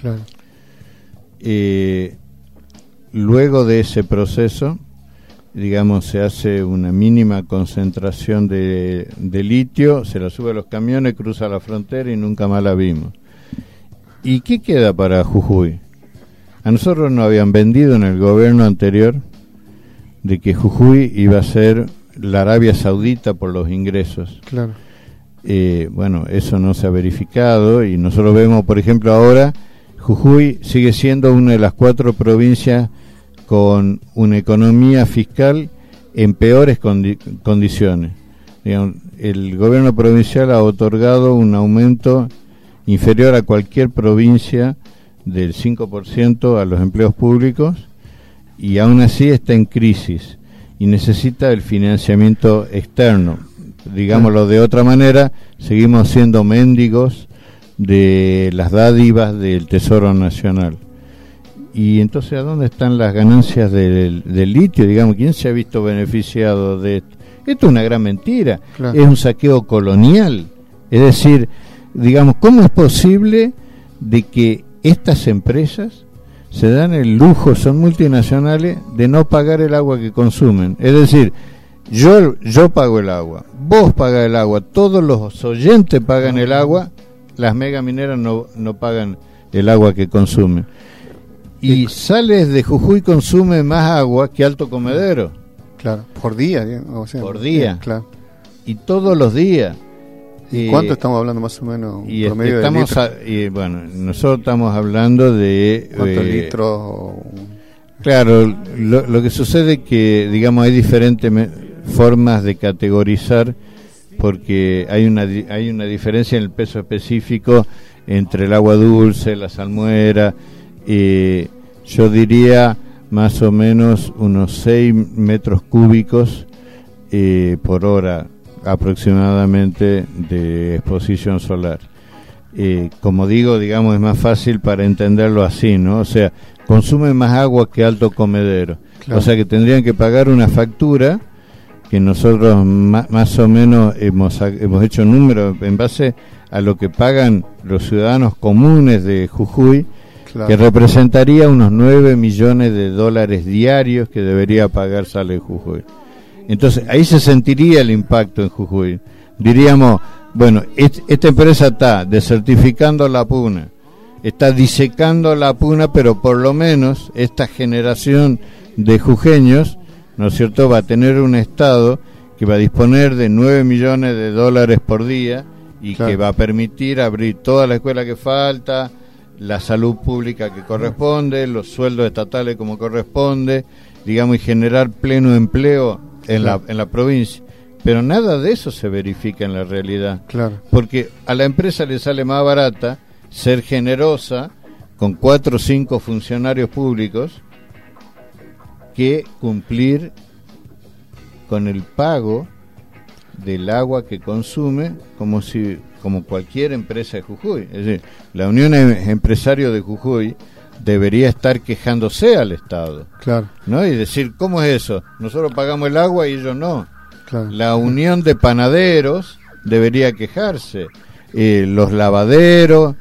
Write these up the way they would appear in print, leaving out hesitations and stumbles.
Claro. Luego de ese proceso, digamos, se hace una mínima concentración de litio, se la sube a los camiones, cruza la frontera y nunca más la vimos. ¿Y qué queda para Jujuy? A nosotros nos habían vendido en el gobierno anterior de que Jujuy iba a ser la Arabia Saudita por los ingresos. Claro. Bueno, eso no se ha verificado y nosotros vemos, por ejemplo, ahora Jujuy sigue siendo una de las 4 provincias con una economía fiscal en peores condiciones. Digamos, el gobierno provincial ha otorgado un aumento inferior a cualquier provincia del 5% a los empleos públicos y aún así está en crisis y necesita el financiamiento externo. Digámoslo de otra manera, seguimos siendo mendigos de las dádivas del Tesoro Nacional. Y entonces, ¿a dónde están las ganancias del litio? Digamos, ¿quién se ha visto beneficiado de esto? Esto es una gran mentira. Claro. Es un saqueo colonial. Es decir, digamos, ¿cómo es posible de que estas empresas se dan el lujo, son multinacionales, de no pagar el agua que consumen? Es decir, yo pago el agua, vos pagás el agua, todos los oyentes pagan el agua, las megamineras no pagan el agua que consumen. Y Sales de Jujuy consume más agua que Alto Comedero. Claro, por día. O sea, por día. Claro. Y todos los días. ¿Y cuánto estamos hablando más o menos? Y promedio bueno, nosotros estamos hablando de... ¿Cuántos litros? Claro, lo que sucede es que, digamos, hay diferentes formas de categorizar, porque hay una diferencia en el peso específico entre el agua dulce, la salmuera. Yo diría más o menos unos 6 metros cúbicos por hora aproximadamente de exposición solar. Como digo, digamos, es más fácil para entenderlo así, ¿no? O sea, consume más agua que Alto Comedero. Claro. O sea que tendrían que pagar una factura que nosotros más o menos hemos hecho números en base a lo que pagan los ciudadanos comunes de Jujuy. Claro. Que representaría unos 9 millones de dólares diarios que debería pagar Sales de Jujuy. Entonces, ahí se sentiría el impacto en Jujuy. Diríamos, bueno, esta empresa está desertificando la puna, está disecando la puna, pero por lo menos esta generación de jujeños, ¿no es cierto?, va a tener un Estado que va a disponer de 9 millones de dólares por día y claro, que va a permitir abrir toda la escuela que falta, la salud pública que corresponde, los sueldos estatales como corresponde, digamos, y generar pleno empleo en la provincia. Pero nada de eso se verifica en la realidad. Claro. Porque a la empresa le sale más barata ser generosa con 4 o 5 funcionarios públicos que cumplir con el pago del agua que consume como cualquier empresa de Jujuy. Es decir, la Unión Empresario de Jujuy debería estar quejándose al Estado. Claro. ¿No? Y decir, ¿cómo es eso? Nosotros pagamos el agua y ellos no. Claro. La Unión de Panaderos debería quejarse. Los lavaderos,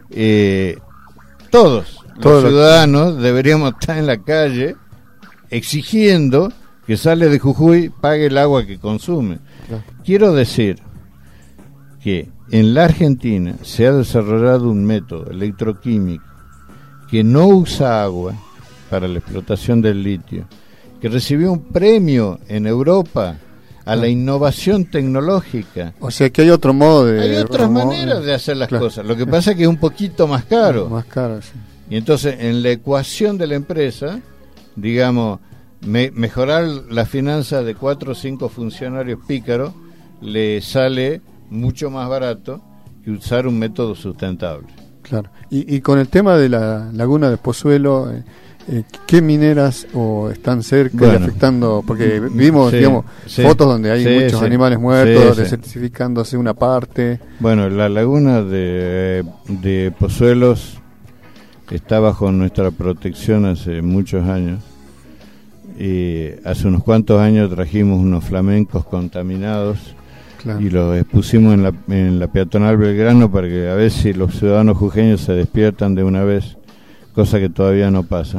todos los ciudadanos deberíamos estar en la calle exigiendo que Sales de Jujuy pague el agua que consume. Claro. Quiero decir que en la Argentina se ha desarrollado un método electroquímico que no usa agua para la explotación del litio, que recibió un premio en Europa a la innovación tecnológica. O sea que hay otro modo de... Hay otras maneras de hacer las cosas. Lo que pasa es que es un poquito más caro. Más caro, sí. Y entonces en la ecuación de la empresa, digamos, mejorar la finanza de 4 o 5 funcionarios pícaros le sale mucho más barato que usar un método sustentable. Claro. Y con el tema de la laguna de Pozuelo, ¿qué mineras están cerca y afectando? Porque vimos, digamos, fotos donde hay muchos animales muertos, desertificándose una parte. Bueno, la laguna de Pozuelos está bajo nuestra protección hace muchos años. Hace unos cuantos años trajimos unos flamencos contaminados Claro. Y los expusimos en la peatonal Belgrano para que a ver si los ciudadanos jujeños se despiertan de una vez, cosa que todavía no pasa.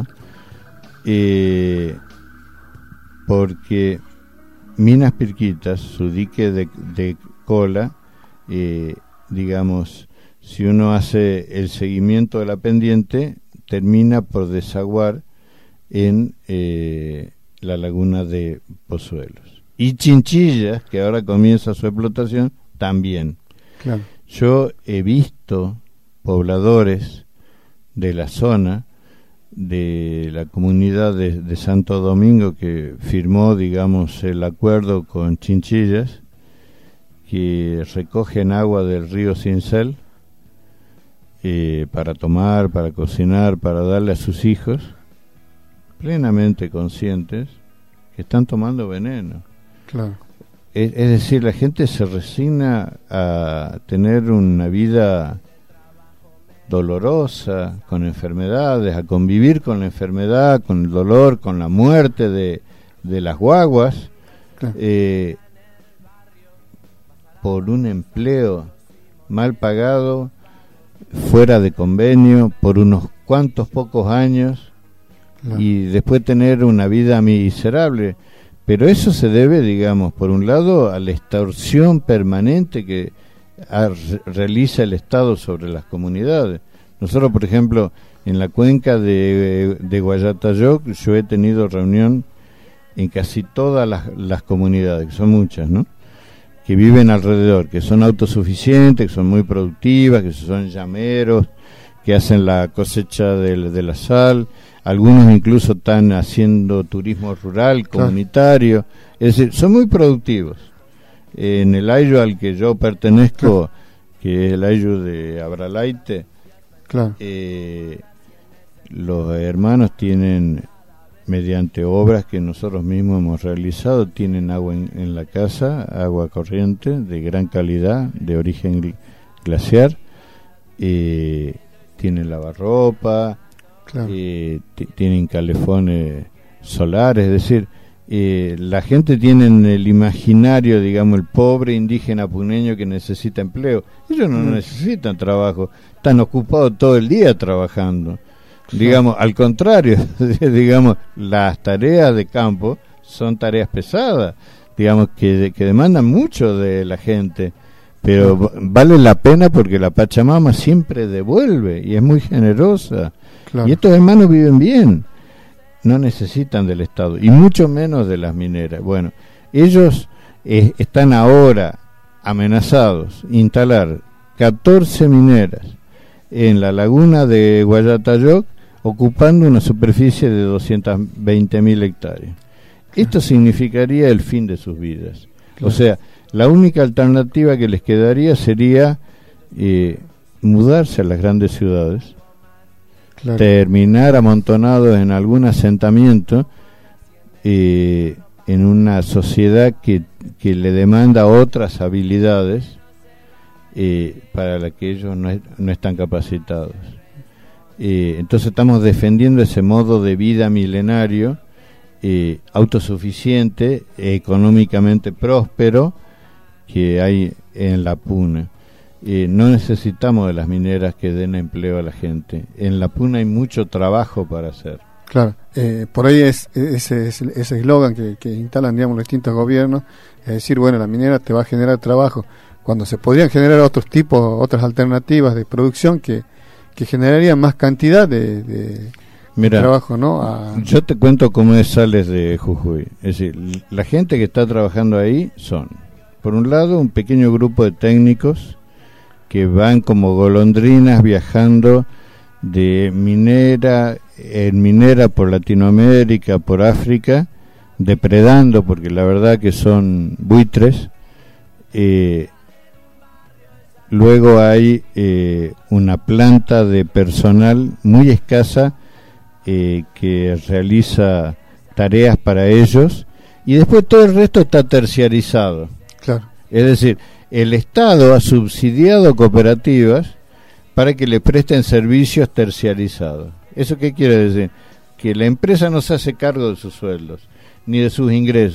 Porque Minas Pirquitas, su dique de cola, digamos, si uno hace el seguimiento de la pendiente, termina por desaguar en la laguna de Pozuelos. Y Chinchillas, que ahora comienza su explotación, también. Claro. Yo he visto pobladores de la zona, de la comunidad de Santo Domingo, que firmó, digamos, el acuerdo con Chinchillas, que recogen agua del río Cincel para tomar, para cocinar, para darle a sus hijos, plenamente conscientes que están tomando veneno. Claro. Es decir, la gente se resigna a tener una vida dolorosa, con enfermedades, a convivir con la enfermedad, con el dolor, con la muerte de las guaguas, claro. Por un empleo mal pagado, fuera de convenio, por unos cuantos pocos años, claro. Y después tener una vida miserable. Pero eso se debe, digamos, por un lado, a la extorsión permanente que realiza el Estado sobre las comunidades. Nosotros, por ejemplo, en la cuenca de Guayatayoc, yo he tenido reunión en casi todas las comunidades, que son muchas, ¿no?, que viven alrededor, que son autosuficientes, que son muy productivas, que son llameros, que hacen la cosecha de la sal. Algunos incluso están haciendo turismo rural, comunitario. Es decir, son muy productivos. En el ayllu al que yo pertenezco, que es el ayllu de Abralaite, claro. Los hermanos tienen, mediante obras que nosotros mismos hemos realizado, tienen agua en la casa, agua corriente, de gran calidad, de origen glaciar, tienen lavarropa, claro. Tienen calefones solares, es decir, la gente tiene en el imaginario, digamos, el pobre indígena puneño que necesita empleo. Ellos no necesitan trabajo, están ocupados todo el día trabajando. Digamos, al contrario, digamos, las tareas de campo son tareas pesadas, digamos, que demandan mucho de la gente, pero vale la pena porque la Pachamama siempre devuelve y es muy generosa. Claro. Y estos hermanos viven bien, no necesitan del Estado y mucho menos de las mineras. Bueno, ellos están ahora amenazados instalar 14 mineras en la laguna de Guayatayoc, ocupando una superficie de 220.000 hectáreas. Esto significaría el fin de sus vidas. Claro. O sea, la única alternativa que les quedaría sería mudarse a las grandes ciudades, claro. Terminar amontonados en algún asentamiento, en una sociedad que le demanda otras habilidades para las que ellos no están capacitados. Entonces estamos defendiendo ese modo de vida milenario, autosuficiente, económicamente próspero, que hay en la puna. No necesitamos de las mineras que den empleo a la gente. En la puna hay mucho trabajo para hacer. Claro, por ahí es ese eslogan que instalan, digamos, los distintos gobiernos, es decir, bueno, la minera te va a generar trabajo, cuando se podrían generar otras alternativas de producción que generarían más cantidad de trabajo, ¿no? Yo te cuento cómo es Sales de Jujuy. Es decir, la gente que está trabajando ahí son, por un lado, un pequeño grupo de técnicos que van como golondrinas viajando de minera en minera por Latinoamérica, por África, depredando, porque la verdad que son buitres. Luego hay una planta de personal muy escasa que realiza tareas para ellos, y después todo el resto está terciarizado. Claro. Es decir, el Estado ha subsidiado cooperativas para que le presten servicios terciarizados. ¿Eso qué quiere decir? Que la empresa no se hace cargo de sus sueldos ni de sus ingresos,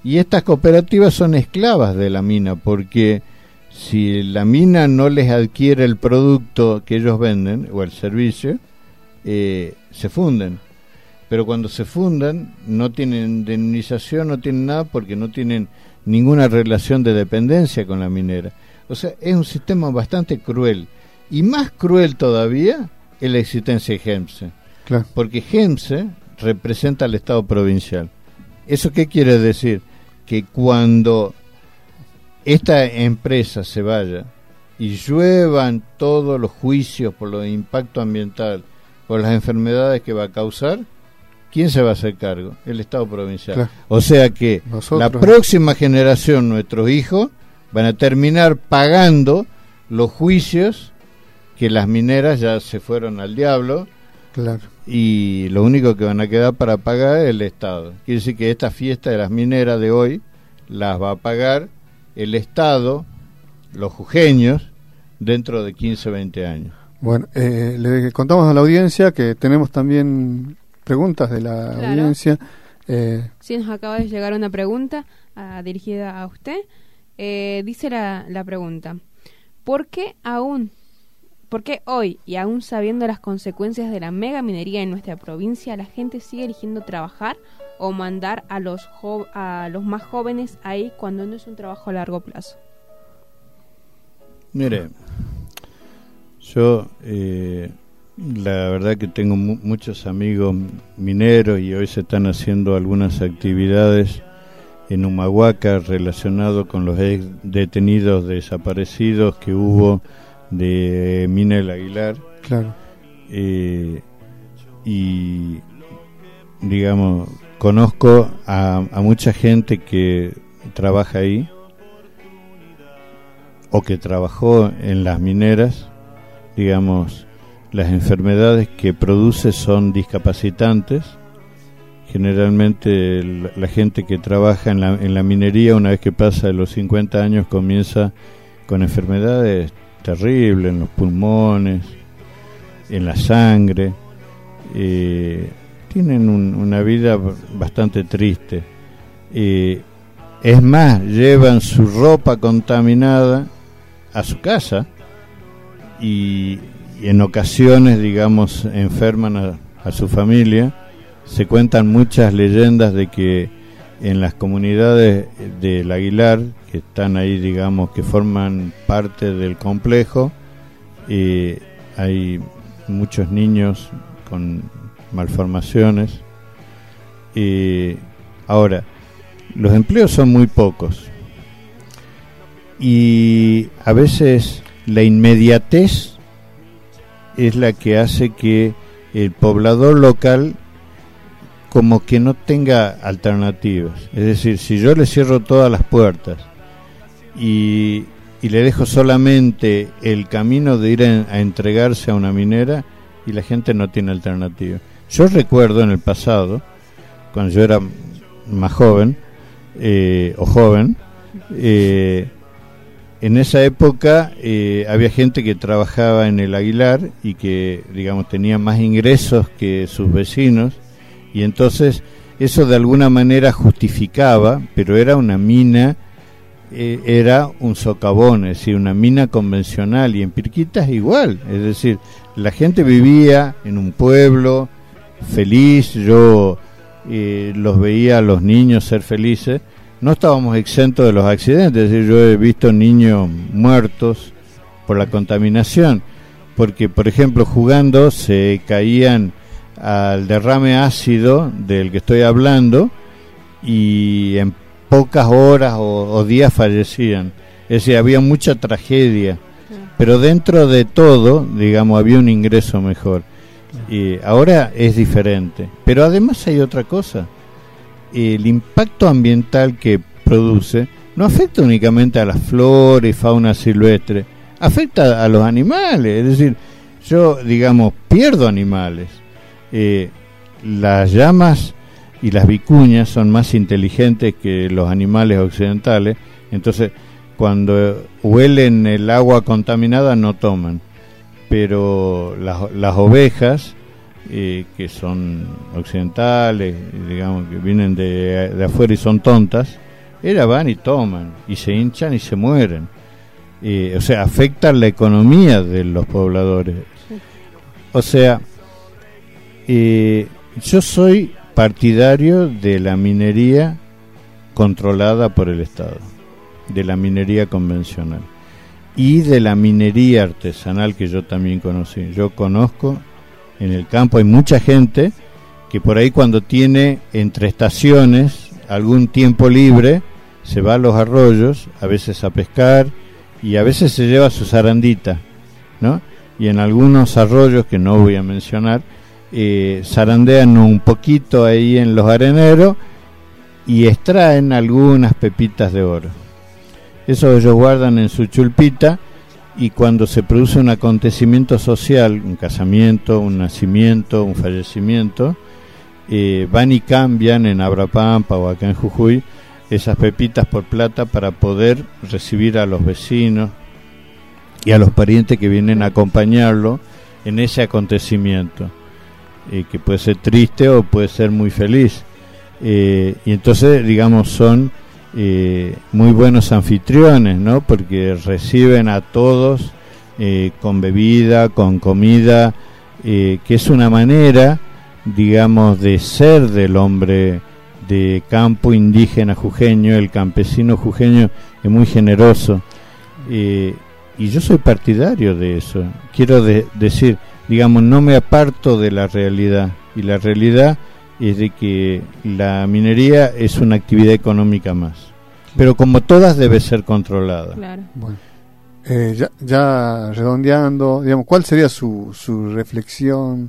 Y estas cooperativas son esclavas de la mina, porque si la mina no les adquiere el producto que ellos venden o el servicio, se funden. Pero cuando se fundan no tienen indemnización, no tienen nada, porque no tienen ninguna relación de dependencia con la minera. O sea, es un sistema bastante cruel. Y más cruel todavía es la existencia de GEMSE. Claro. Porque GEMSE representa al Estado provincial. ¿Eso qué quiere decir? Que cuando esta empresa se vaya y lluevan todos los juicios por los impactos ambientales, por las enfermedades que va a causar, ¿quién se va a hacer cargo? El Estado provincial. Claro. O sea que la próxima generación, nuestros hijos, van a terminar pagando los juicios que las mineras ya se fueron al diablo. Claro. Y lo único que van a quedar para pagar es el Estado. Quiere decir que esta fiesta de las mineras de hoy las va a pagar el Estado, los jujeños, dentro de 15 o 20 años. Bueno, le contamos a la audiencia que tenemos también preguntas de la audiencia. Sí, nos acaba de llegar una pregunta dirigida a usted. Dice la pregunta: ¿por qué hoy, y aún sabiendo las consecuencias de la mega minería en nuestra provincia, la gente sigue eligiendo trabajar o mandar a los más jóvenes ahí cuando no es un trabajo a largo plazo? Mire, yo la verdad que tengo muchos amigos mineros y hoy se están haciendo algunas actividades en Humahuaca relacionado con los ex detenidos desaparecidos que hubo de Mina El Aguilar. Claro. Y digamos, conozco a mucha gente que trabaja ahí o que trabajó en las mineras. Digamos, las enfermedades que produce son discapacitantes. Generalmente la gente que trabaja en la minería, una vez que pasa de los 50 años, comienza con enfermedades terribles en los pulmones, en la sangre. Tienen una vida bastante triste. Es más, llevan su ropa contaminada a su casa y en ocasiones, digamos, enferman a su familia. Se cuentan muchas leyendas de que en las comunidades del Aguilar, que están ahí, digamos, que forman parte del complejo, hay muchos niños con malformaciones. Ahora, los empleos son muy pocos y a veces la inmediatez es la que hace que el poblador local como que no tenga alternativas. Es decir, si yo le cierro todas las puertas y le dejo solamente el camino de ir a entregarse a una minera, y la gente no tiene alternativa. Yo recuerdo en el pasado, cuando yo era más joven, o joven, en esa época había gente que trabajaba en el Aguilar y que, digamos, tenía más ingresos que sus vecinos, y entonces eso de alguna manera justificaba, pero era una mina, era un socavón, es decir, una mina convencional, y en Pirquitas igual, es decir, la gente vivía en un pueblo feliz. Yo los veía a los niños ser felices, no estábamos exentos de los accidentes, es decir, yo he visto niños muertos por la contaminación, porque por ejemplo jugando se caían al derrame ácido del que estoy hablando y en pocas horas o días fallecían. Es decir, había mucha tragedia, pero dentro de todo, digamos, había un ingreso mejor. Y ahora es diferente, pero además hay otra cosa. El impacto ambiental que produce no afecta únicamente a la flora y fauna silvestre, afecta a los animales. Es decir, yo, digamos, pierdo animales. Las llamas y las vicuñas son más inteligentes que los animales occidentales, entonces cuando huelen el agua contaminada no toman, pero las ovejas, que son occidentales, digamos, que vienen de afuera y son tontas, Ellas van y toman, y se hinchan y se mueren. O sea, afectan la economía de los pobladores. Sí. O sea, yo soy partidario de la minería controlada por el Estado, de la minería convencional y de la minería artesanal que yo también conocí. Yo conozco en el campo, hay mucha gente que por ahí cuando tiene entre estaciones algún tiempo libre se va a los arroyos, a veces a pescar y a veces se lleva su zarandita, ¿no? Y en algunos arroyos que no voy a mencionar, zarandean un poquito ahí en los areneros y extraen algunas pepitas de oro. Eso ellos guardan en su chulpita, y cuando se produce un acontecimiento social, un casamiento, un nacimiento, un fallecimiento, van y cambian en Abrapampa o acá en Jujuy esas pepitas por plata para poder recibir a los vecinos y a los parientes que vienen a acompañarlo en ese acontecimiento, que puede ser triste o puede ser muy feliz. Y entonces, digamos, son muy buenos anfitriones, ¿no? Porque reciben a todos con bebida, con comida, que es una manera, digamos, de ser del hombre de campo indígena jujeño. El campesino jujeño es muy generoso, y yo soy partidario de eso. Quiero decir, digamos, no me aparto de la realidad, y la realidad es de que la minería es una actividad económica más, pero como todas debe ser controlada. Claro. Bueno, ya redondeando, digamos, ¿cuál sería su reflexión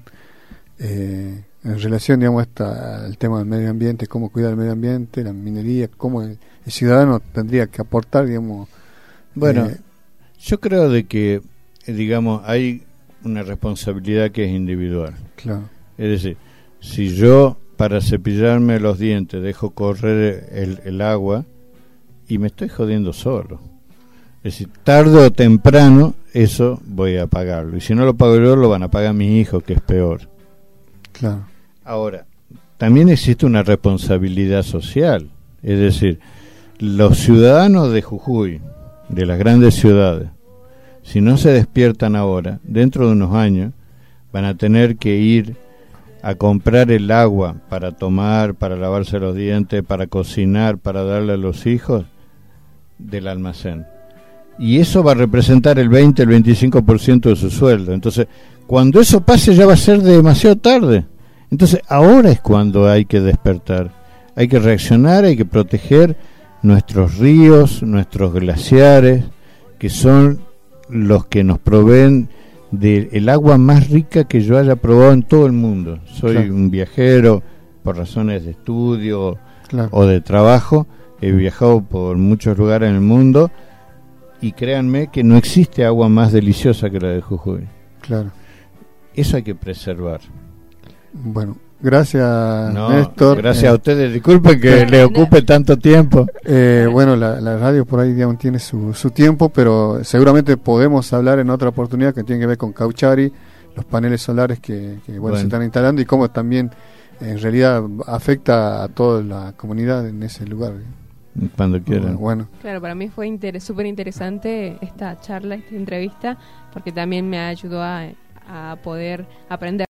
en relación, digamos, al tema del medio ambiente, cómo cuidar el medio ambiente, la minería, cómo el ciudadano tendría que aportar, digamos? Bueno, yo creo de que, digamos, hay una responsabilidad que es individual. Claro. Es decir, si yo para cepillarme los dientes dejo correr el agua, y me estoy jodiendo solo. Es decir, tarde o temprano eso voy a pagarlo, y si no lo pago yo, lo van a pagar mis hijos, que es peor. Claro. Ahora, también existe una responsabilidad social. Es decir, los ciudadanos de Jujuy, de las grandes ciudades, si no se despiertan ahora, dentro de unos años van a tener que ir a comprar el agua para tomar, para lavarse los dientes, para cocinar, para darle a los hijos del almacén. Y eso va a representar el 20, el 25% de su sueldo. Entonces, cuando eso pase ya va a ser demasiado tarde. Entonces, ahora es cuando hay que despertar. Hay que reaccionar, hay que proteger nuestros ríos, nuestros glaciares, que son los que nos proveen del agua más rica que yo haya probado en todo el mundo. Soy un viajero por razones de estudio o de trabajo. He viajado por muchos lugares en el mundo, y créanme que no existe agua más deliciosa que la de Jujuy. Claro. Eso hay que preservar. Bueno, gracias, Néstor. Gracias a ustedes. Disculpen que le ocupe tanto tiempo. Bueno, la radio por ahí, digamos, tiene su tiempo, pero seguramente podemos hablar en otra oportunidad que tiene que ver con Cauchari, los paneles solares que se están instalando, y cómo también en realidad afecta a toda la comunidad en ese lugar. Cuando quieran. Bueno. Claro, para mí fue súper interesante esta charla, esta entrevista, porque también me ayudó a poder aprender